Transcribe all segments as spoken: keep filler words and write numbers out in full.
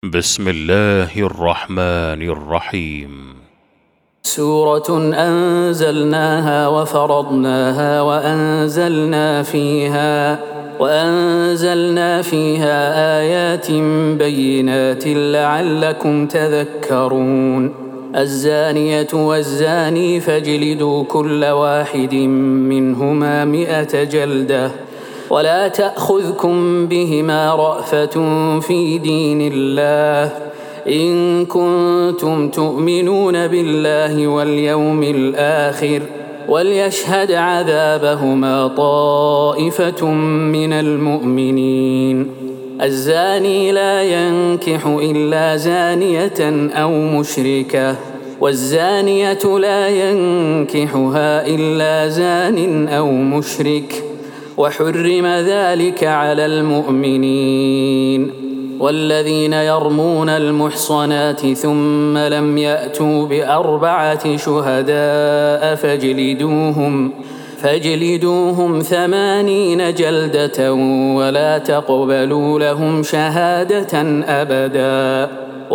بسم الله الرحمن الرحيم. سورة أنزلناها وفرضناها وأنزلنا فيها وأنزلنا فيها آيات بينات لعلكم تذكرون. الزانية والزاني فاجلدوا كل واحد منهما مئة جلدة ولا تأخذكم بهما رأفة في دين الله إن كنتم تؤمنون بالله واليوم الآخر وليشهد عذابهما طائفة من المؤمنين. الزاني لا ينكح إلا زانية أو مشركة والزانية لا ينكحها إلا زان أو مشرك وحرم ذلك على المؤمنين. والذين يرمون المحصنات ثم لم يأتوا بأربعة شهداء فاجلدوهم فاجلدوهم ثمانين جلدة ولا تقبلوا لهم شهادة أبدا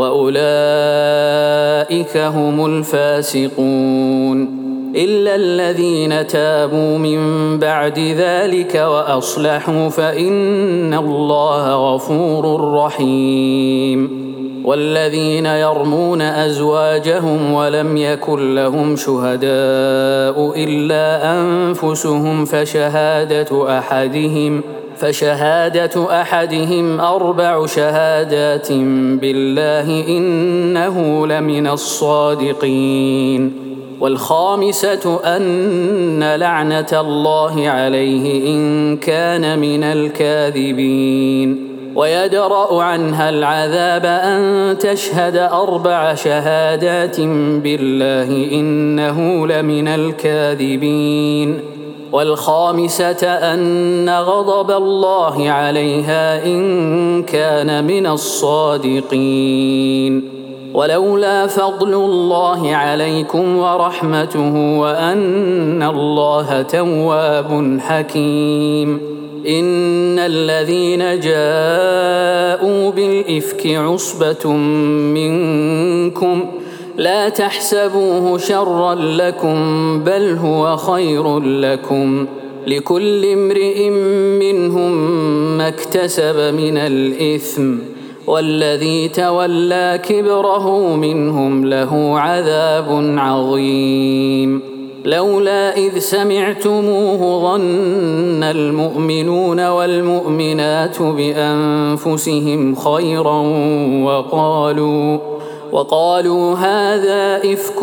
وأولئك هم الفاسقون إلا الذين تابوا من بعد ذلك وأصلحوا فإن الله غفور رحيم. والذين يرمون أزواجهم ولم يكن لهم شهداء إلا أنفسهم فشهادة أحدهم فشهادة أحدهم أربع شهادات بالله إنه لمن الصادقين. والخامسة أن لعنة الله عليه إن كان من الكاذبين. ويدرأ عنها العذاب أن تشهد أربع شهادات بالله إنه لمن الكاذبين. والخامسة أن غضب الله عليها إن كان من الصادقين. ولولا فضل الله عليكم ورحمته وأن الله تواب حكيم. إن الذين جاءوا بالإفك عصبة منكم لا تحسبوه شرا لكم بل هو خير لكم لكل امرئ منهم ما اكتسب من الإثم والذي تولى كبره منهم له عذاب عظيم. لولا إذ سمعتموه ظن المؤمنون والمؤمنات بأنفسهم خيرا وقالوا وقالوا هذا إفك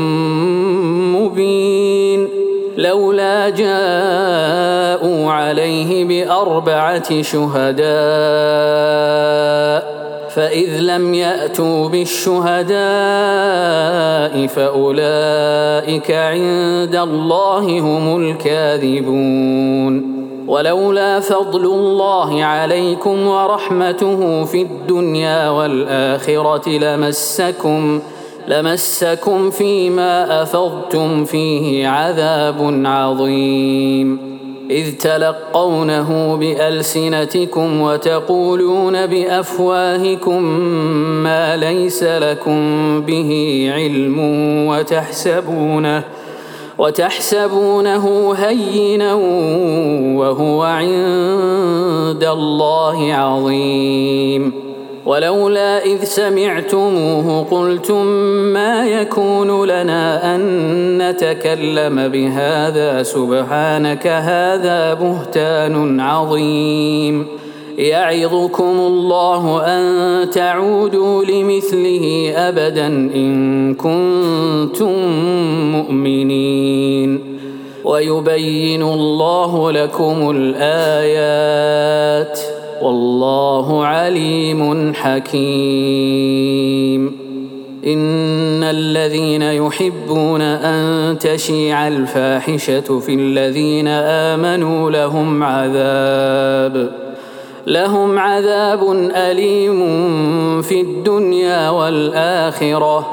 مبين. لولا جاءوا عليه بأربعة شهداء فإذ لم يأتوا بالشهداء فأولئك عند الله هم الكاذبون. ولولا فضل الله عليكم ورحمته في الدنيا والآخرة لمسكم لمسكم فيما أفضتم فيه عذاب عظيم. إذ تلقونه بألسنتكم وتقولون بأفواهكم ما ليس لكم به علم وتحسبونه وتحسبونه هينا وهو عند الله عظيم. ولولا إذ سمعتموه قلتم ما يكون لنا أن نتكلم بهذا سبحانك هذا بهتان عظيم. يعظكم الله أن تعودوا لمثله أبدا إن كنتم مؤمنين. ويبين الله لكم الآيات والله عليم حكيم. إن الذين يحبون أن تشيع الفاحشة في الذين آمنوا لهم عذاب لهم عذاب أليم في الدنيا والآخرة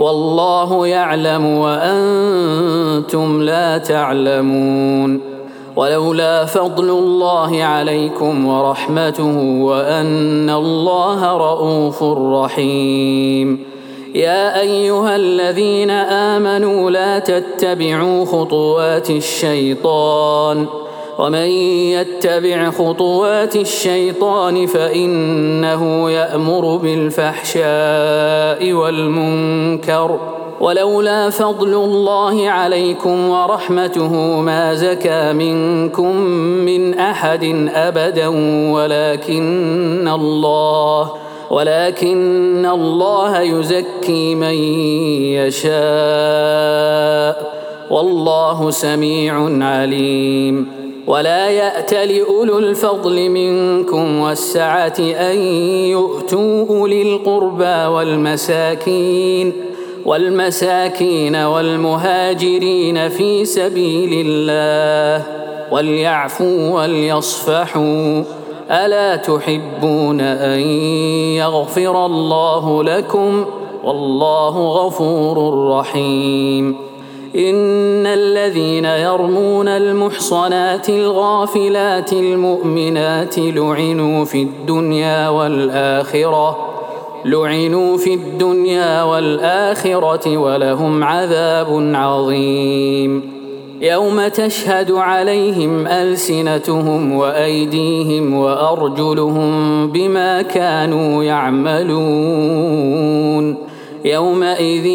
والله يعلم وأنتم لا تعلمون. ولولا فضل الله عليكم ورحمته وأن الله رءوف رحيم. يا أيها الذين آمنوا لا تتبعوا خطوات الشيطان ومن يتبع خطوات الشيطان فإنه يأمر بالفحشاء والمنكر ولولا فضل الله عليكم ورحمته ما زكى منكم من أحد أبدا ولكن الله ولكن الله يزكي من يشاء والله سميع عليم. ولا يأت لأولو الفضل منكم والسعة أن يؤتوا أولي القربى والمساكين والمساكين والمهاجرين في سبيل الله وليعفوا وليصفحوا ألا تحبون أن يغفر الله لكم والله غفور رحيم. إن الذين يرمون المحصنات الغافلات المؤمنات لعنوا في الدنيا والآخرة لعنوا في الدنيا والآخرة ولهم عذاب عظيم. يوم تشهد عليهم ألسنتهم وأيديهم وأرجلهم بما كانوا يعملون يومئذ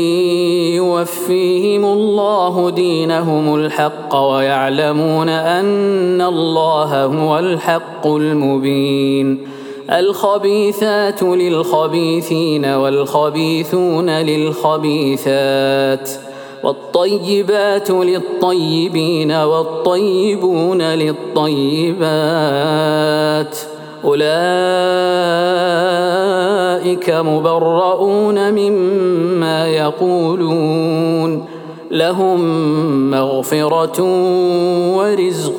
يوفيهم الله دينهم الحق ويعلمون أن الله هو الحق المبين. الخبيثات للخبيثين والخبيثون للخبيثات والطيبات للطيبين والطيبون للطيبات أولئك مبرؤون مما يقولون لهم مغفرة ورزق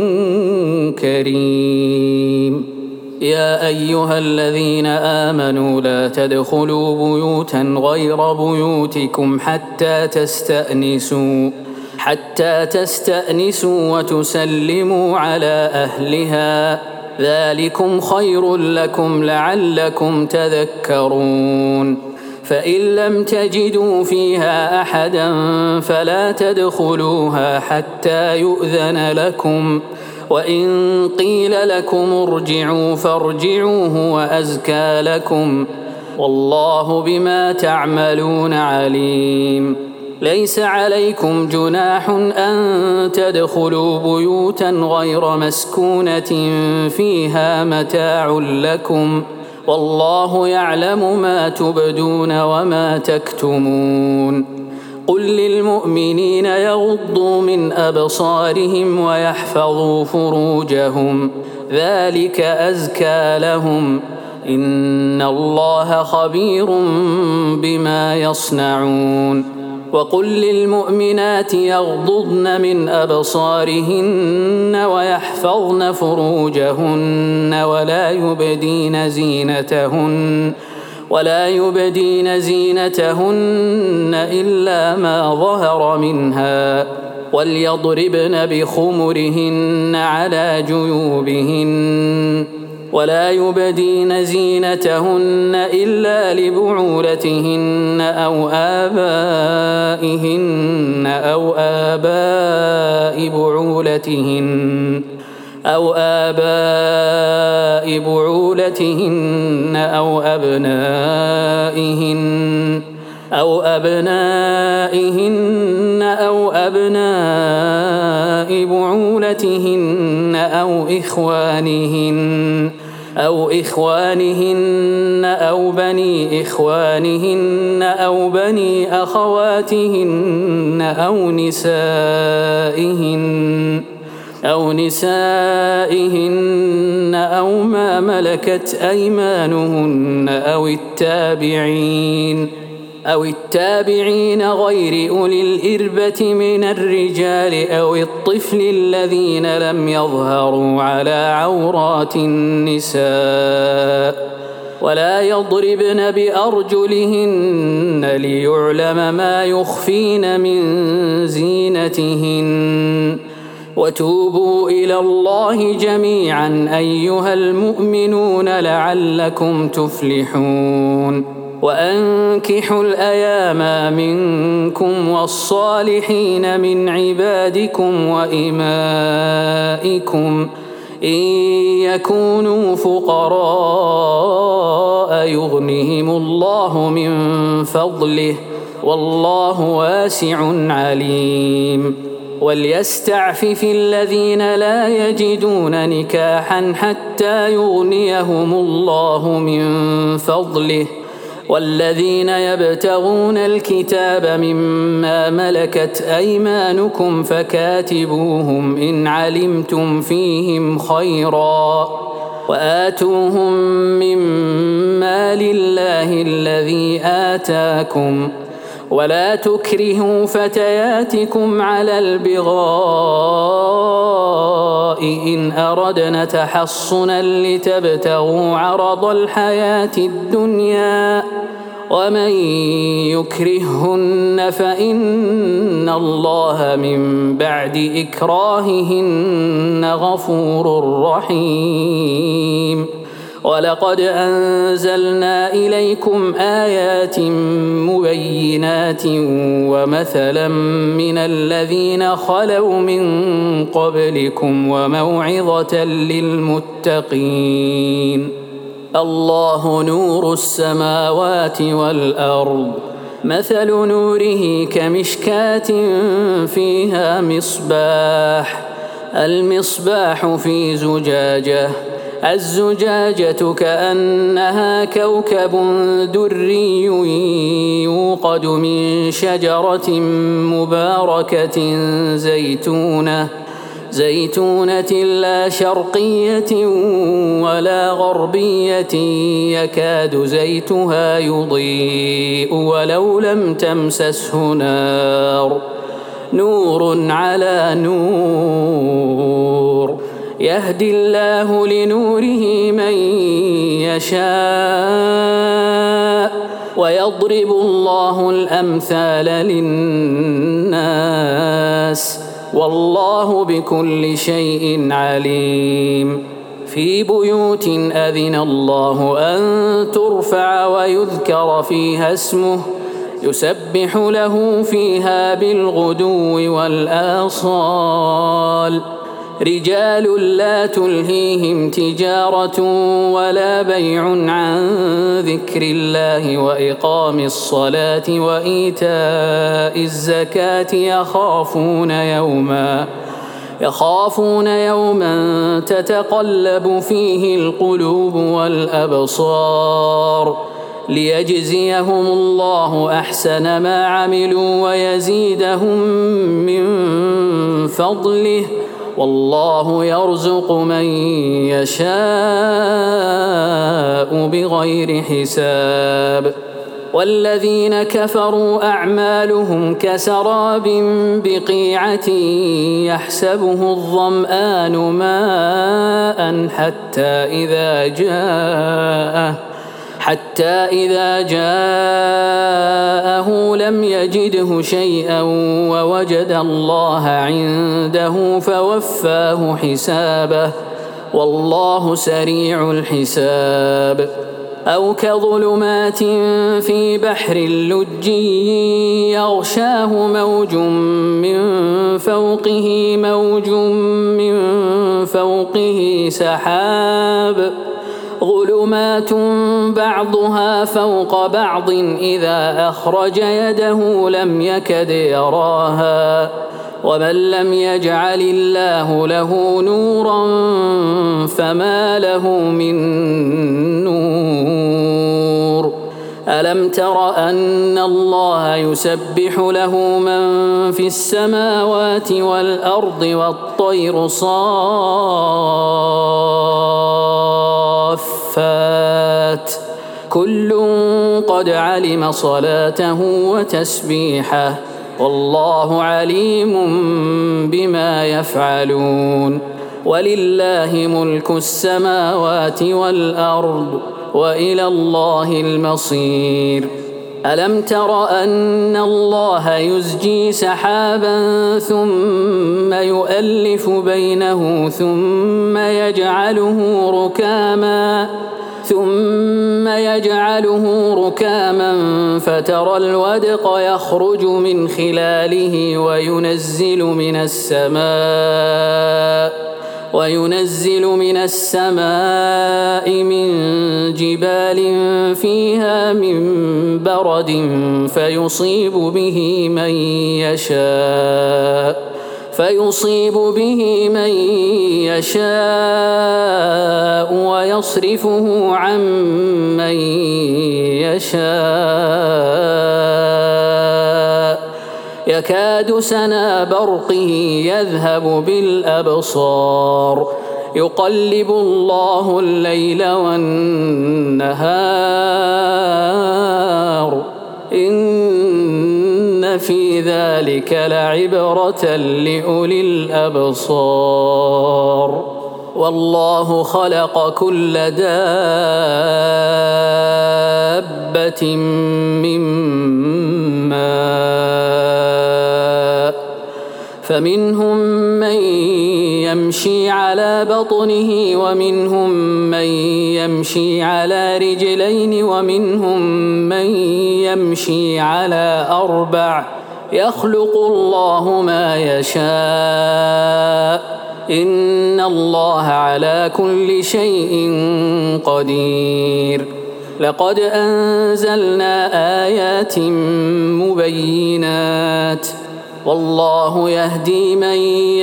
كريم. يا أيها الذين آمنوا لا تدخلوا بيوتا غير بيوتكم حتى تستأنسوا حتى تستأنسوا وتسلموا على أهلها ذلكم خير لكم لعلكم تذكرون. فإن لم تجدوا فيها أحدا فلا تدخلوها حتى يؤذن لكم وإن قيل لكم ارجعوا فارجعوا هو أزكى لكم والله بما تعملون عليم. ليس عليكم جناح أن تدخلوا بيوتا غير مسكونة فيها متاع لكم والله يعلم ما تبدون وما تكتمون. قل للمؤمنين يغضوا من أبصارهم ويحفظوا فروجهم ذلك أزكى لهم إن الله خبير بما يصنعون. وقل للمؤمنات يغضضن من أبصارهن ويحفظن فروجهن ولا يبدين زينتهن ولا يبدين زينتهن إلا ما ظهر منها وليضربن بخمرهن على جيوبهن ولا يبدين زينتهن إلا لبعولتهن أو آبائهن أو آباء بعولتهن أو آباء بعولتهن أو أبنائهن أو أبنائهن أو أبناء بعولتهن أو إخوانهن أو إخوانهن أو بني إخوانهن أو بني أخواتهن أو نسائهن أو نسائهن أو ما ملكت أيمانهن أو التابعين أو التابعين غير أولي الإربة من الرجال أو الطفل الذين لم يظهروا على عورات النساء ولا يضربن بأرجلهن ليعلم ما يخفين من زينتهن وتوبوا إلى الله جميعا أيها المؤمنون لعلكم تفلحون وأنكحوا الأيام منكم والصالحين من عبادكم وإمائكم إن يكونوا فقراء يغنهم الله من فضله والله واسع عليم وليستعفف الذين لا يجدون نكاحا حتى يغنيهم الله من فضله والذين يبتغون الكتاب مما ملكت أيمانكم فكاتبوهم إن علمتم فيهم خيرا وآتوهم مما لله الذي آتاكم ولا تكرهوا فتياتكم على البغاء إن أردنا تحصنا لتبتغوا عرض الحياة الدنيا ومن يكرههن فإن الله من بعد إكراههن غفور رحيم ولقد أنزلنا إليكم آيات مبينات ومثلا من الذين خلوا من قبلكم وموعظة للمتقين الله نور السماوات والأرض مثل نوره كمشكاة فيها مصباح المصباح في زجاجة الزجاجة كأنها كوكب دري يوقد من شجرة مباركة زيتونة زيتونة لا شرقية ولا غربية يكاد زيتها يضيء ولو لم تمسسه نار نور على نور يهدي الله لنوره من يشاء ويضرب الله الأمثال للناس والله بكل شيء عليم في بيوت أذن الله أن ترفع ويذكر فيها اسمه يسبح له فيها بالغدو والآصال رجال لا تلهيهم تجارة ولا بيع عن ذكر الله وإقام الصلاة وإيتاء الزكاة يخافون يوما يخافون يوما تتقلب فيه القلوب والأبصار ليجزيهم الله أحسن ما عملوا ويزيدهم من فضله والله يرزق من يشاء بغير حساب والذين كفروا أعمالهم كسراب بقيعة يحسبه الظمآن ماء حتى إذا جاءه حتى إذا جاءه لم يجده شيئا ووجد الله عنده فوفاه حسابه والله سريع الحساب أو كظلمات في بحر لجي يغشاه موج من فوقه موج من فوقه سحاب ظلمات بعضها فوق بعض إذا أخرج يده لم يكد يراها ومن لم يجعل الله له نورا فما له من نور ألم تر أن الله يسبح له من في السماوات والأرض والطير صافات كل قد علم صلاته وتسبيحه والله عليم بما يفعلون ولله ملك السماوات والأرض وإلى الله المصير ألم تر أن الله يزجي سحابا ثم يؤلف بينه ثم يجعله ركاما ثم يجعله ركاما فترى الودق يخرج من خلاله وينزل من السماء وينزل من السماء من جبال فيها من برد فيصيب به من يشاء فيصيب به من يشاء ويصرفه عن من يشاء يكاد سنا برقه يذهب بالأبصار يقلب الله الليل والنهار إن في ذلك لعبرة لأولي الأبصار والله خلق كل دابة من ماء فمنهم من يمشي على بطنه ومنهم من يمشي على رجلين ومنهم من يمشي على أربع يخلق الله ما يشاء إن الله على كل شيء قدير لقد أنزلنا آيات مبينات والله يهدي من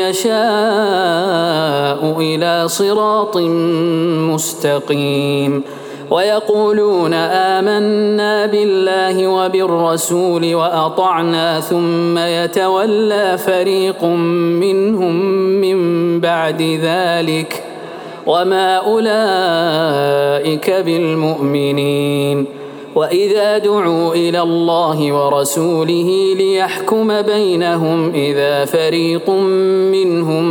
يشاء إلى صراط مستقيم ويقولون آمنا بالله وبالرسول وأطعنا ثم يتولى فريق منهم من بعد ذلك وما أولئك بالمؤمنين وإذا دعوا إلى الله ورسوله ليحكم بينهم إذا فريق منهم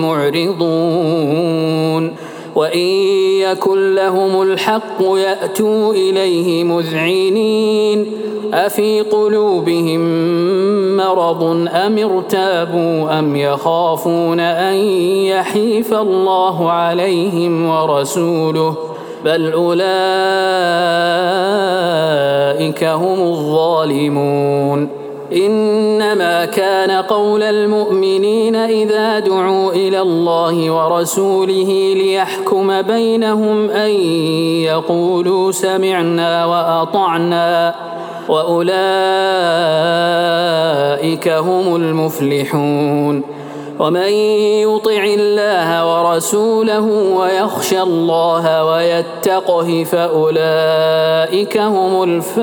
معرضون وإن يكن لهم الحق يأتوا إليه مذعنين أفي قلوبهم مرض أم ارتابوا أم يخافون أن يحيف الله عليهم ورسوله بل أولئك هم الظالمون إنما كان قول المؤمنين إذا دعوا إلى الله ورسوله ليحكم بينهم أن يقولوا سمعنا وأطعنا وأولئك هم المفلحون ومن يطع الله ورسوله ويخشى الله ويتقه فأولئك هم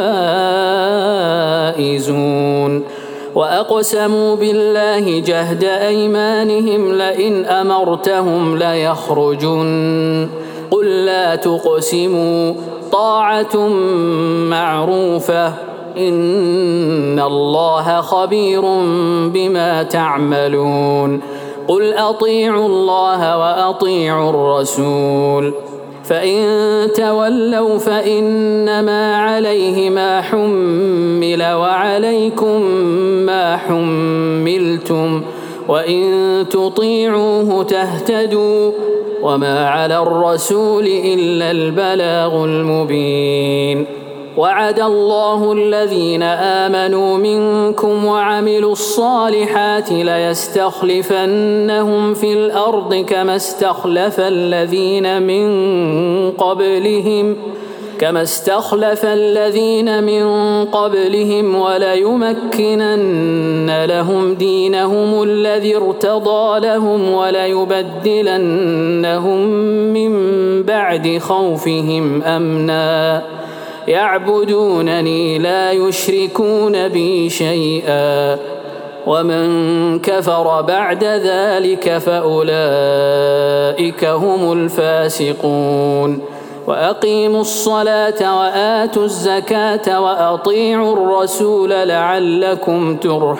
الفائزون وأقسموا بالله جهد أيمانهم لئن أمرتهم ليخرجن قل لا تقسموا طاعة معروفة إن الله خبير بما تعملون قل أطيعوا الله وأطيعوا الرسول فإن تولوا فإنما عليه ما حمل وعليكم ما حملتم وإن تطيعوه تهتدوا وما على الرسول إلا البلاغ المبين وعد الله الذين آمنوا منكم وعملوا الصالحات ليستخلفنهم في الأرض كما استخلف الذين من قبلهم كما استخلف الذين من قبلهم وليمكنن لهم دينهم الذي ارتضى لهم وليبدلنهم من بعد خوفهم أمنا يعبدونني لا يشركون بي شيئا ومن كفر بعد ذلك فأولئك هم الفاسقون وأقيموا الصلاة وآتوا الزكاة وأطيعوا الرسول لعلكم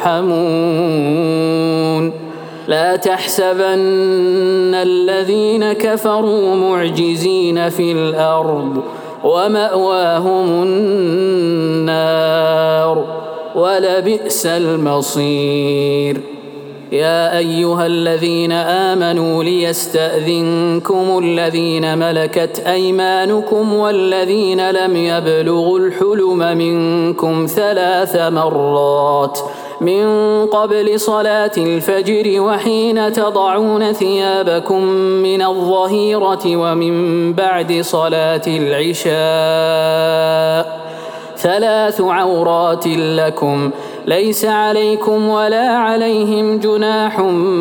ترحمون لا تحسبن الذين كفروا معجزين في الأرض ومأواهم النار ولبئس المصير. يا أيها الذين آمنوا ليستأذنكم الذين ملكت أيمانكم والذين لم يبلغوا الحلم منكم ثلاث مرات من قبل صلاة الفجر وحين تضعون ثيابكم من الظهيرة ومن بعد صلاة العشاء، ثلاث عورات لكم ليس عليكم ولا عليهم جناح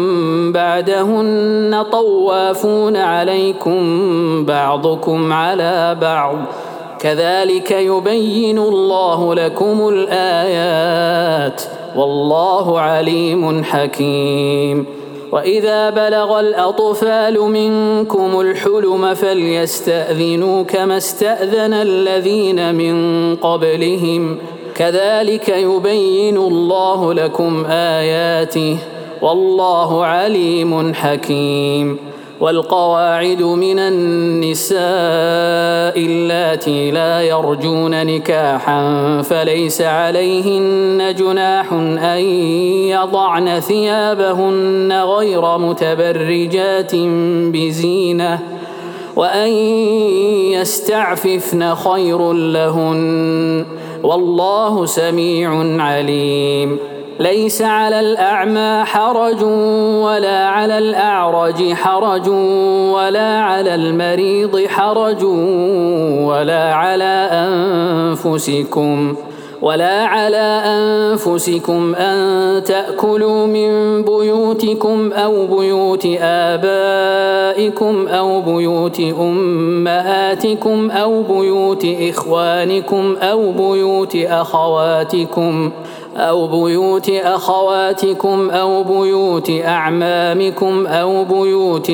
بعدهن طوافون عليكم بعضكم على بعض، كذلك يبين الله لكم الآيات والله عليم حكيم. وإذا بلغ الأطفال منكم الحلم فليستأذنوا كما استأذن الذين من قبلهم، كذلك يبين الله لكم آياته والله عليم حكيم. والقواعد من النساء اللاتي لا يرجون نكاحا فليس عليهن جناح أن يضعن ثيابهن غير متبرجات بزينة، وأن يستعففن خير لهن والله سميع عليم. ليس على الأعمى حرج ولا على الأعرج حرج ولا على المريض حرج ولا على أنفسكم ولا على أنفسكم أن تأكلوا من بيوتكم أو بيوت آبائكم أو بيوت أمهاتكم أو بيوت إخوانكم أو بيوت أخواتكم أو بيوت أخواتكم أو بيوت أعمامكم أو بيوت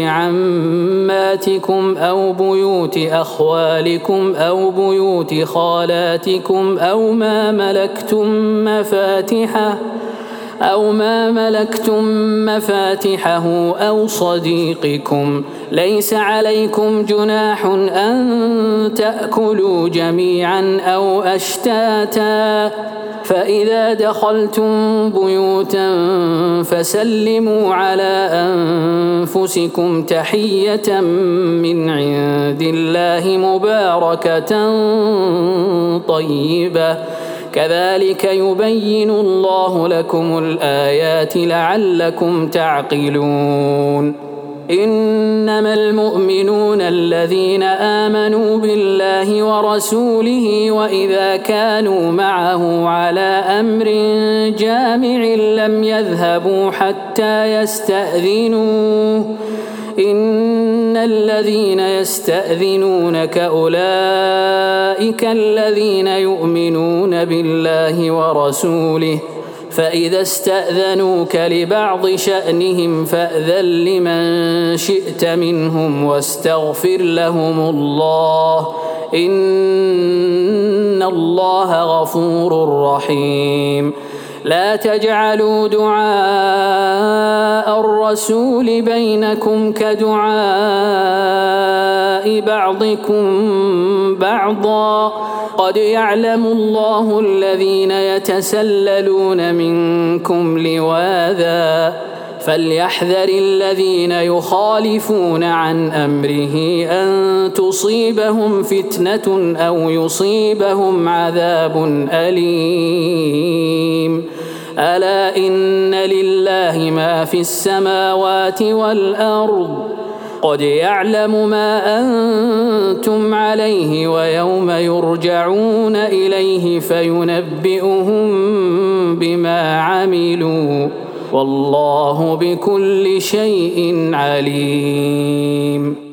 عماتكم أو بيوت أخوالكم أو بيوت خالاتكم أو ما ملكتم مفاتحه أو ما ملكتم مفاتحه أو صديقكم. ليس عليكم جناح أن تأكلوا جميعا أو أشتاتا، فإذا دخلتم بيوتا فسلموا على أنفسكم تحية من عند الله مباركة طيبة، كذلك يبين الله لكم الآيات لعلكم تعقلون. إنما المؤمنون الذين آمنوا بالله ورسوله وإذا كانوا معه على أمر جامع لم يذهبوا حتى يستأذنوه، إن الذين يستأذنونك أولئك الذين يؤمنون بالله ورسوله، فإذا استأذنوك لبعض شأنهم فأذن لمن شئت منهم واستغفر لهم الله، إن الله غفور رحيم. لا تجعلوا دعاء الرسول بينكم كدعاء بعضكم بعضا، قد يعلم الله الذين يتسللون منكم لواذا، فليحذر الذين يخالفون عن أمره أن تصيبهم فتنة أو يصيبهم عذاب أليم. ألا إن لله ما في السماوات والأرض، قد يعلم ما أنتم عليه ويوم يرجعون إليه فينبئهم بما عملوا، والله بكل شيء عليم.